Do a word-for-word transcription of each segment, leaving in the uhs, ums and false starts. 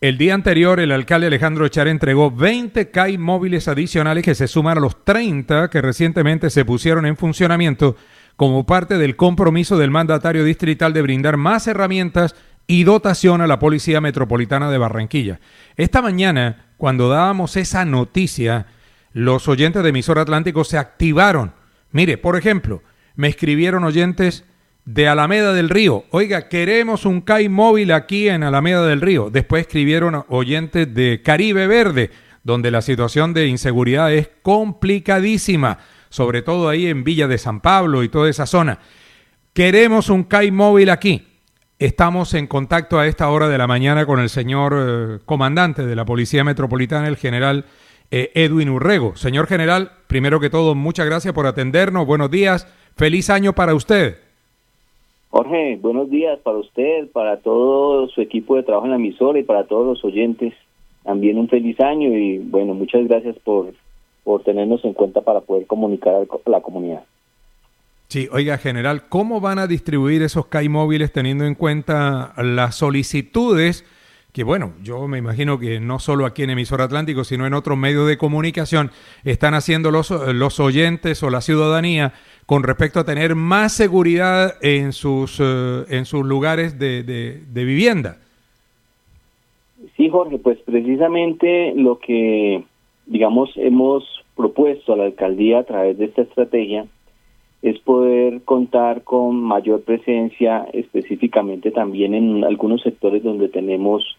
El día anterior, el alcalde Alejandro Echar entregó veinte C A I móviles adicionales que se suman a los treinta que recientemente se pusieron en funcionamiento como parte del compromiso del mandatario distrital de brindar más herramientas y dotación a la Policía Metropolitana de Barranquilla. Esta mañana, cuando dábamos esa noticia, los oyentes de Emisora Atlántico se activaron. Mire, por ejemplo, me escribieron oyentes de Alameda del Río. Oiga, queremos un C A I móvil aquí en Alameda del Río. Después escribieron oyentes de Caribe Verde, donde la situación de inseguridad es complicadísima, sobre todo ahí en Villa de San Pablo y toda esa zona. Queremos un C A I móvil aquí. Estamos en contacto a esta hora de la mañana con el señor eh, comandante de la Policía Metropolitana, el general eh, Edwin Urrego. Señor general, primero que todo, muchas gracias por atendernos. Buenos días. Feliz año para usted. Jorge, buenos días para usted, para todo su equipo de trabajo en la emisora y para todos los oyentes. También un feliz año y bueno, muchas gracias por, por tenernos en cuenta para poder comunicar a la comunidad. Sí, oiga, general, ¿cómo van a distribuir esos C A I móviles teniendo en cuenta las solicitudes que, bueno, yo me imagino que no solo aquí en Emisora Atlántico, sino en otros medios de comunicación, están haciendo los, los oyentes o la ciudadanía con respecto a tener más seguridad en sus, uh, en sus lugares de, de, de vivienda? Sí, Jorge, pues precisamente lo que, digamos, hemos propuesto a la alcaldía a través de esta estrategia es poder contar con mayor presencia específicamente también en algunos sectores donde tenemos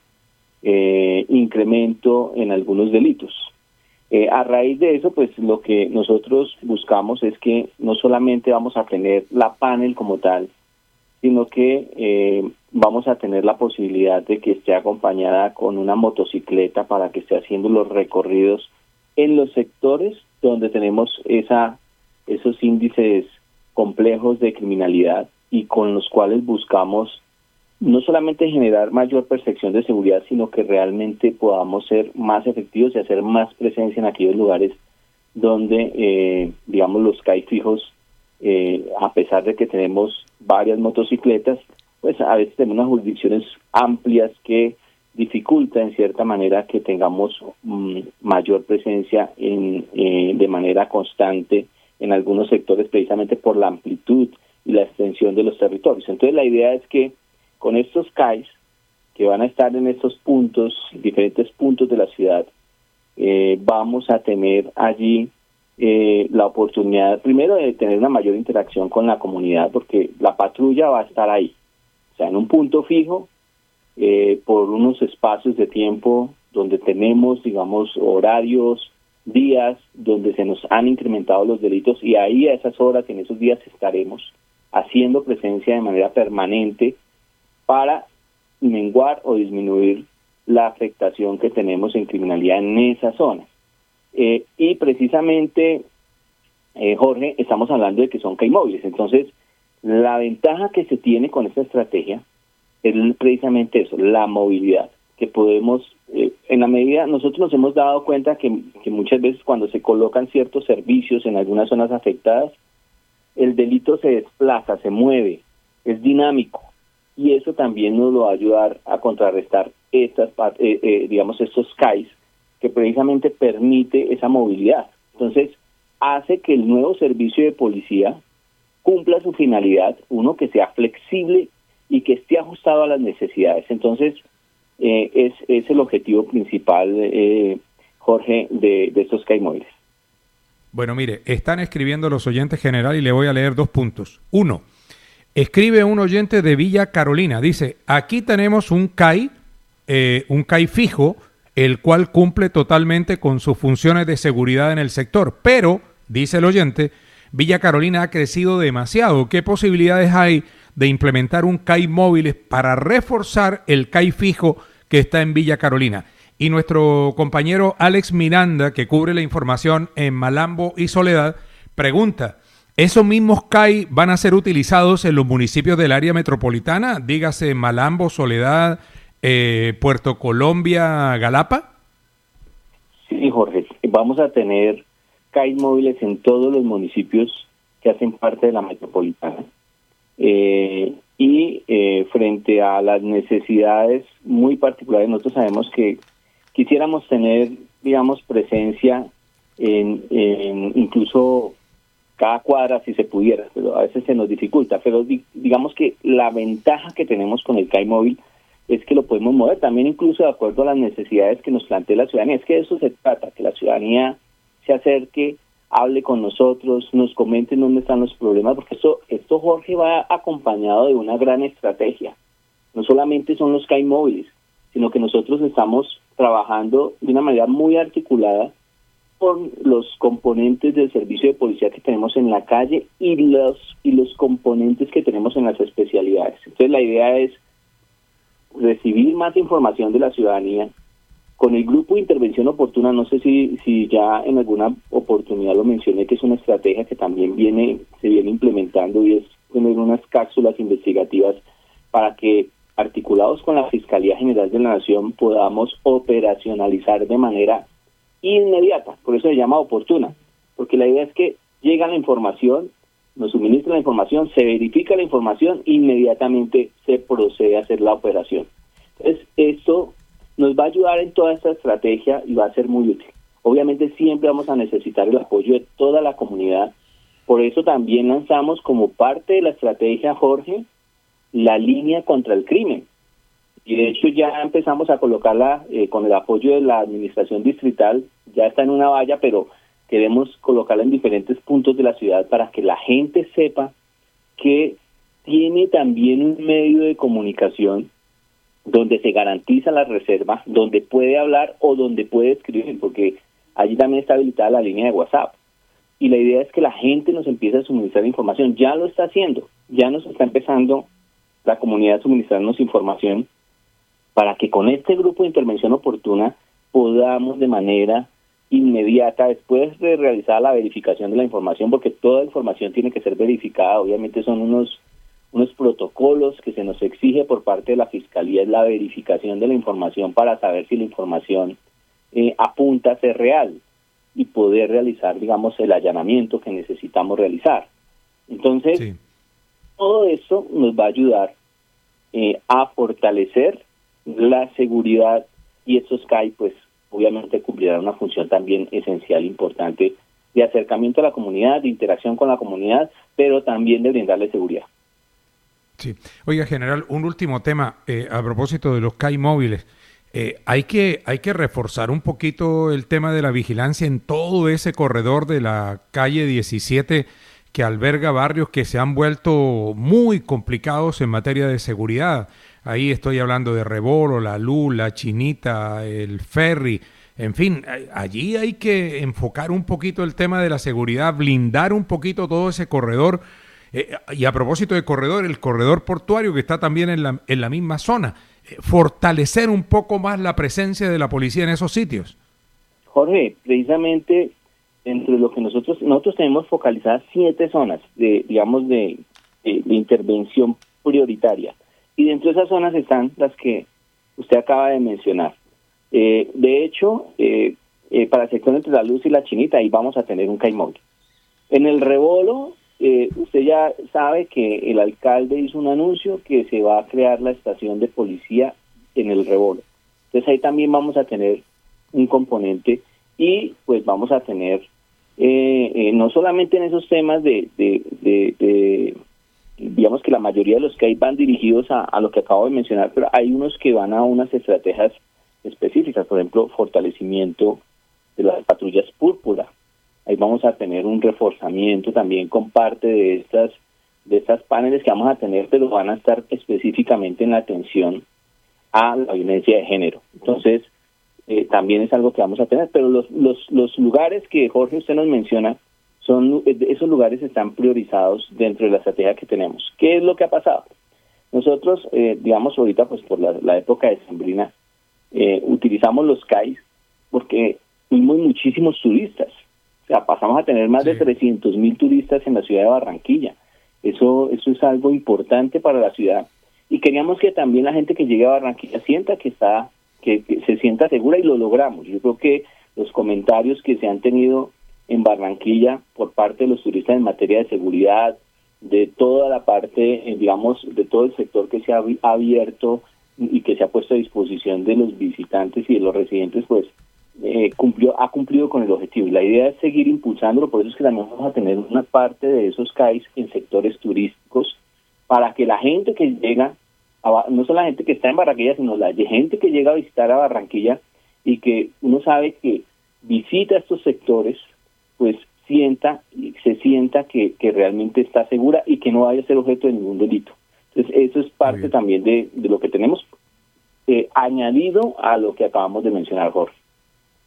eh, incremento en algunos delitos. Eh, a raíz de eso, pues lo que nosotros buscamos es que no solamente vamos a tener la panel como tal, sino que eh, vamos a tener la posibilidad de que esté acompañada con una motocicleta para que esté haciendo los recorridos en los sectores donde tenemos esa esos índices complejos de criminalidad y con los cuales buscamos no solamente generar mayor percepción de seguridad, sino que realmente podamos ser más efectivos y hacer más presencia en aquellos lugares donde, eh, digamos, los C A I fijos, eh, a pesar de que tenemos varias motocicletas, pues a veces tenemos unas jurisdicciones amplias que dificulta en cierta manera que tengamos um, mayor presencia en, eh, de manera constante en algunos sectores precisamente por la amplitud y la extensión de los territorios. Entonces la idea es que con estos C A Is que van a estar en estos puntos, diferentes puntos de la ciudad, eh, vamos a tener allí eh, la oportunidad primero de tener una mayor interacción con la comunidad, porque la patrulla va a estar ahí, o sea, en un punto fijo, eh, por unos espacios de tiempo donde tenemos, digamos, horarios, días donde se nos han incrementado los delitos y ahí a esas horas, en esos días estaremos haciendo presencia de manera permanente para menguar o disminuir la afectación que tenemos en criminalidad en esa zona. Eh, y precisamente, eh, Jorge, estamos hablando de que son C A I móviles. Entonces, la ventaja que se tiene con esta estrategia es precisamente eso, la movilidad, que podemos, eh, en la medida, nosotros nos hemos dado cuenta que, que muchas veces cuando se colocan ciertos servicios en algunas zonas afectadas, el delito se desplaza, se mueve, es dinámico, y eso también nos lo va a ayudar a contrarrestar estas, eh, eh, digamos, estos C A Is, que precisamente permite esa movilidad. Entonces, hace que el nuevo servicio de policía cumpla su finalidad, uno, que sea flexible y que esté ajustado a las necesidades. Entonces, eh, es, es el objetivo principal, eh, Jorge, de, de estos C A I móviles. Bueno, mire, están escribiendo los oyentes general y le voy a leer dos puntos. Uno, escribe un oyente de Villa Carolina, dice, aquí tenemos un C A I, eh, un C A I fijo, el cual cumple totalmente con sus funciones de seguridad en el sector, pero, dice el oyente, Villa Carolina ha crecido demasiado. ¿Qué posibilidades hay de implementar un C A I móvil para reforzar el C A I fijo que está en Villa Carolina? Y nuestro compañero Alex Miranda, que cubre la información en Malambo y Soledad, pregunta, ¿esos mismos C A I van a ser utilizados en los municipios del área metropolitana? Dígase Malambo, Soledad, eh, Puerto Colombia, Galapa. Sí, Jorge, vamos a tener C A I móviles en todos los municipios que hacen parte de la metropolitana. Eh, y eh, frente a las necesidades muy particulares, nosotros sabemos que quisiéramos tener, digamos, presencia en, en incluso cada cuadra si se pudiera, pero a veces se nos dificulta. Pero di, digamos que la ventaja que tenemos con el C A I móvil es que lo podemos mover también incluso de acuerdo a las necesidades que nos plantea la ciudadanía. Es que de eso se trata, que la ciudadanía se acerque, hable con nosotros, nos comenten dónde están los problemas, porque esto, esto Jorge, va acompañado de una gran estrategia. No solamente son los C A I móviles, sino que nosotros estamos trabajando de una manera muy articulada con los componentes del servicio de policía que tenemos en la calle y los y los componentes que tenemos en las especialidades. Entonces la idea es recibir más información de la ciudadanía. Con el grupo de intervención oportuna, no sé si si ya en alguna oportunidad lo mencioné, que es una estrategia que también viene se viene implementando, y es tener unas cápsulas investigativas para que, articulados con la Fiscalía General de la Nación, podamos operacionalizar de manera inmediata. Por eso se llama oportuna, porque la idea es que llega la información, nos suministra la información, se verifica la información, inmediatamente se procede a hacer la operación. Entonces, esto nos va a ayudar en toda esta estrategia y va a ser muy útil. Obviamente siempre vamos a necesitar el apoyo de toda la comunidad. Por eso también lanzamos como parte de la estrategia, Jorge, la línea contra el crimen. Y de hecho ya empezamos a colocarla eh, con el apoyo de la administración distrital. Ya está en una valla, pero queremos colocarla en diferentes puntos de la ciudad para que la gente sepa que tiene también un medio de comunicación donde se garantiza la reserva, donde puede hablar o donde puede escribir, porque allí también está habilitada la línea de WhatsApp. Y la idea es que la gente nos empiece a suministrar información. Ya lo está haciendo, ya nos está empezando la comunidad a suministrarnos información para que con este grupo de intervención oportuna podamos de manera inmediata, después de realizar la verificación de la información, porque toda información tiene que ser verificada, obviamente son unos unos protocolos que se nos exige por parte de la Fiscalía, es la verificación de la información para saber si la información eh, apunta a ser real y poder realizar, digamos, el allanamiento que necesitamos realizar. Entonces, sí, todo esto nos va a ayudar eh, a fortalecer la seguridad, y estos C A I, pues, obviamente cumplirán una función también esencial, importante, de acercamiento a la comunidad, de interacción con la comunidad, pero también de brindarle seguridad. Sí. Oiga, general, un último tema eh, a propósito de los C A I móviles. Eh, hay que hay que reforzar un poquito el tema de la vigilancia en todo ese corredor de la calle diecisiete que alberga barrios que se han vuelto muy complicados en materia de seguridad. Ahí estoy hablando de Rebolo, La Luz, La Chinita, el Ferry. En fin, allí hay que enfocar un poquito el tema de la seguridad, blindar un poquito todo ese corredor. Eh, y a propósito de corredor, el corredor portuario que está también en la, en la misma zona, eh, fortalecer un poco más la presencia de la policía en esos sitios. Jorge, precisamente entre lo que nosotros nosotros tenemos focalizadas siete zonas de, digamos, de, de, de intervención prioritaria, y dentro de esas zonas están las que usted acaba de mencionar. Eh, de hecho, eh, eh, para el sector entre La Luz y La Chinita, ahí vamos a tener un C A I móvil. En el Rebolo, Eh, usted ya sabe que el alcalde hizo un anuncio que se va a crear la estación de policía en el Rebolo. Entonces ahí también vamos a tener un componente, y pues vamos a tener eh, eh, no solamente en esos temas de, de, de, de, digamos que la mayoría de los que hay van dirigidos a, a lo que acabo de mencionar, pero hay unos que van a unas estrategias específicas, por ejemplo, fortalecimiento de las patrullas púrpura. Ahí vamos a tener un reforzamiento también con parte de estas de estas paneles que vamos a tener, pero van a estar específicamente en la atención a la violencia de género. Entonces, eh, también es algo que vamos a tener, pero los los los lugares que Jorge usted nos menciona, son esos lugares están priorizados dentro de la estrategia que tenemos. ¿Qué es lo que ha pasado? Nosotros, eh, digamos, ahorita, pues por la, la época decembrina, eh, utilizamos los C A I porque tuvimos muchísimos turistas. O sea, pasamos a tener más sí. de trescientos mil turistas en la ciudad de Barranquilla. Eso eso es algo importante para la ciudad. Y queríamos que también la gente que llegue a Barranquilla sienta que está, que, que se sienta segura, y lo logramos. Yo creo que los comentarios que se han tenido en Barranquilla por parte de los turistas en materia de seguridad, de toda la parte, eh, digamos, de todo el sector que se ha abierto y que se ha puesto a disposición de los visitantes y de los residentes, pues eh, cumplió ha cumplido con el objetivo. Y la idea es seguir impulsándolo, por eso es que también vamos a tener una parte de esos C A Is en sectores turísticos, para que la gente que llega, a, no solo la gente que está en Barranquilla, sino la gente que llega a visitar a Barranquilla y que uno sabe que visita estos sectores, pues sienta, se sienta que, que realmente está segura y que no vaya a ser objeto de ningún delito. Entonces eso es parte también de, de lo que tenemos eh, añadido a lo que acabamos de mencionar, Jorge.